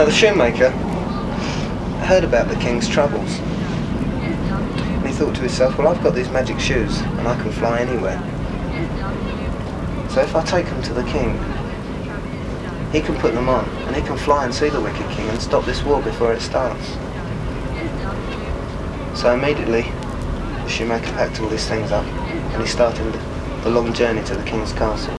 Now the shoemaker heard about the king's troubles, and he thought to himself, well, I've got these magic shoes and I can fly anywhere. So if I take them to the king, he can put them on and he can fly and see the wicked king and stop this war before it starts. So immediately the shoemaker packed all these things up and he started the long journey to the king's castle.